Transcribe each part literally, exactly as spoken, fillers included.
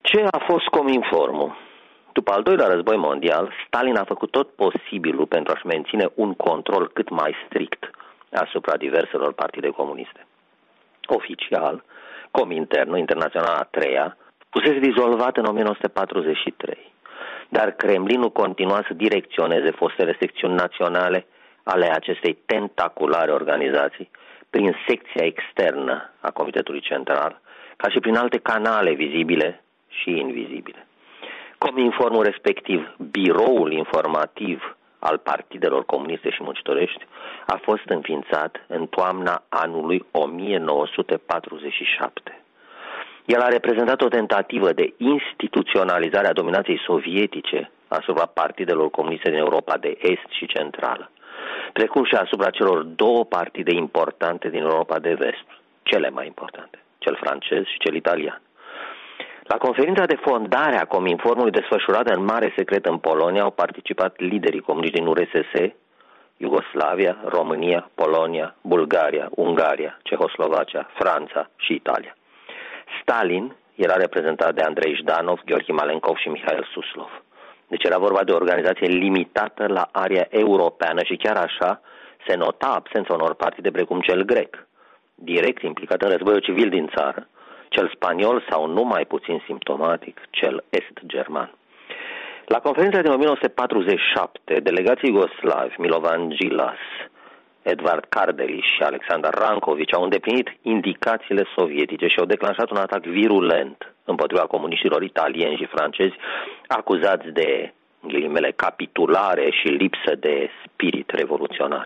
Ce a fost Cominformul? După al doilea război mondial, Stalin a făcut tot posibilul pentru a-și menține un control cât mai strict asupra diverselor partide comuniste. Oficial, Cominternul, Internaționala a treia, fusese dizolvat în o mie nouă sute patruzeci și trei, dar Kremlinul continua să direcționeze fostele secțiuni naționale ale acestei tentaculare organizații prin secția externă a Comitetului Central, ca și prin alte canale vizibile și invizibile. Cominformul, respectiv biroul informativ al partidelor comuniste și muncitorești, a fost înființat în toamna anului o mie nouă sute patruzeci și șapte. El a reprezentat o tentativă de instituționalizare a dominației sovietice asupra partidelor comuniste din Europa de Est și Centrală, precum și asupra celor două partide importante din Europa de Vest, cele mai importante, cel francez și cel italian. La conferința de fondare a Cominformului, desfășurată în mare secret în Polonia, au participat liderii comuniști din U R S S, Iugoslavia, România, Polonia, Bulgaria, Ungaria, Cehoslovacia, Franța și Italia. Stalin era reprezentat de Andrei Jdanov, Gheorghe Malenkov și Mihail Suslov. Deci era vorba de o organizație limitată la area europeană și chiar așa se nota absența unor partide precum cel grec, direct implicat în războiul civil din țară, cel spaniol sau, nu mai puțin simptomatic, cel est-german. La conferința din o mie nouă sute patruzeci și șapte, delegații iugoslavi Milovan Gilas, Edvard Kardelis și Alexandar Ranković au îndeplinit indicațiile sovietice și au declanșat un atac virulent împotriva comuniștilor italieni și francezi, acuzați de, în ghilimele, capitulare și lipsă de spirit revoluționar.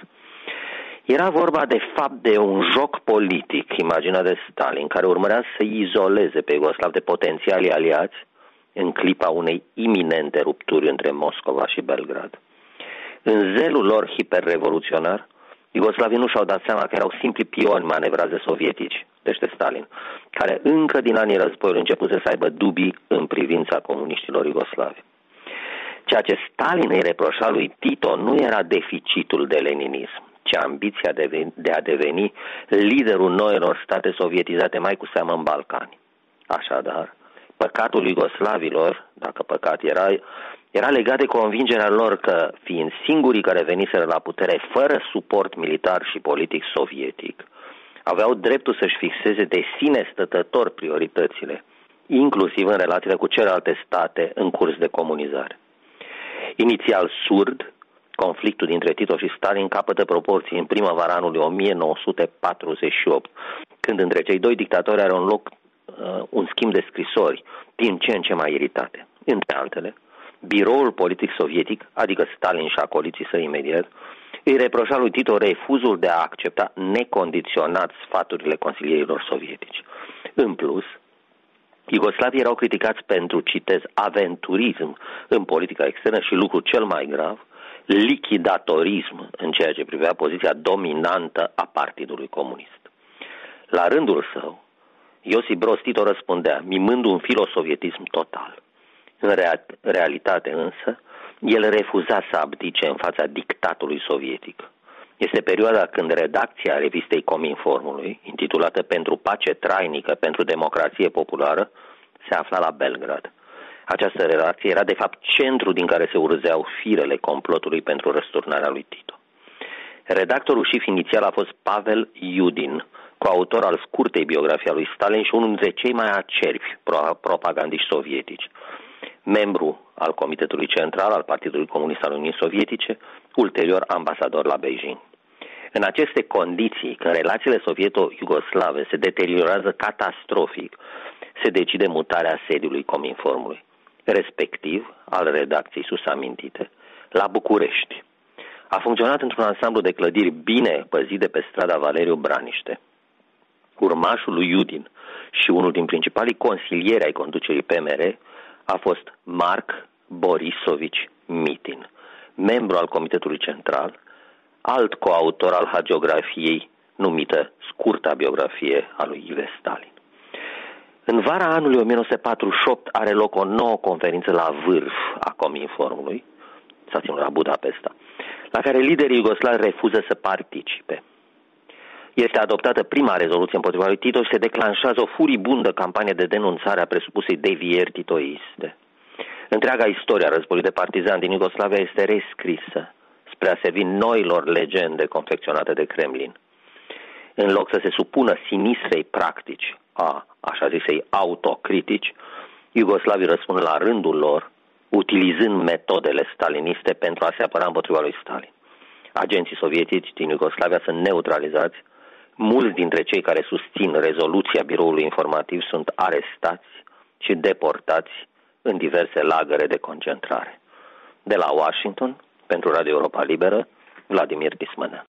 Era vorba de fapt de un joc politic imaginat de Stalin, care urmărea să izoleze pe iugoslav de potențiali aliați în clipa unei iminente rupturi între Moscova și Belgrad. În zelul lor hiperrevoluționar, iugoslavii nu și-au dat seama că erau simpli pioni manevrați de sovietici, deci de Stalin, care încă din anii războiului începuse să aibă dubii în privința comuniștilor iugoslavi. Ceea ce Stalin îi reproșa lui Tito nu era deficitul de leninism, ci ambiția de a deveni liderul noilor state sovietizate, mai cu seamă în Balcani. Așadar, păcatul iugoslavilor, dacă păcat era, era legat de convingerea lor că, fiind singurii care veniseră la putere fără suport militar și politic sovietic, aveau dreptul să-și fixeze de sine stătător prioritățile, inclusiv în relațiile cu celelalte state în curs de comunizare. Inițial surd, conflictul dintre Tito și Stalin capătă proporții în primăvara anului o mie nouă sute patruzeci și opt, când între cei doi dictatori are un loc uh, un schimb de scrisori, din ce în ce mai iritate. Între altele, biroul politic sovietic, adică Stalin și acoliții săi imediat, îi reproșa lui Tito refuzul de a accepta necondiționat sfaturile consilierilor sovietici. În plus, iugoslavii erau criticați pentru, citez, aventurism în politica externă și, lucru cel mai grav, lichidatorism în ceea ce privea poziția dominantă a Partidului Comunist. La rândul său, Iosif Broz Tito răspundea, mimând un filosovietism total. În rea- realitate însă, el refuza să abdice în fața dictatului sovietic. Este perioada când redacția revistei Cominformului, intitulată Pentru pace trainică, pentru democrație populară, se afla la Belgrad. Această redacție era de fapt centrul din care se urzeau firele complotului pentru răsturnarea lui Tito. Redactorul șef inițial a fost Pavel Iudin, coautor al scurtei biografii a lui Stalin și unul dintre cei mai acerbi propagandiști sovietici, membru al Comitetului Central al Partidului Comunist al Uniunii Sovietice, ulterior ambasador la Beijing. În aceste condiții, când relațiile sovieto-iugoslave se deteriorează catastrofic, se decide mutarea sediului Cominformului, respectiv al redacției sus amintite, la București. A funcționat într-un ansamblu de clădiri bine păzite pe strada Valeriu Braniște. Urmașul lui Iudin și unul din principalii consilieri ai conducerii P M R a fost Marc Borisovici Mitin, membru al Comitetului Central, alt coautor al hagiografiei numită Scurta biografie a lui Ive Stalin. În vara anului o mie nouă sute patruzeci și opt are loc o nouă conferință la vârf a Cominformului, s-a ținut la Budapesta, la care liderii iugoslavi refuză să participe. Este adoptată prima rezoluție împotriva lui Tito și se declanșează o furibundă campanie de denunțare a presupusei devieri titoiste. Întreaga istoria războiului de partizani din Iugoslavia este rescrisă spre a servi noilor legende confecționate de Kremlin. În loc să se supună sinistrei practici a, așa zisei, autocritici, iugoslavii răspund la rândul lor, utilizând metodele staliniste pentru a se apăra împotriva lui Stalin. Agenții sovietici din Iugoslavia sunt neutralizați, mulți dintre cei care susțin rezoluția biroului informativ sunt arestați și deportați în diverse lagăre de concentrare. De la Washington, pentru Radio Europa Liberă, Vladimir Tismănea.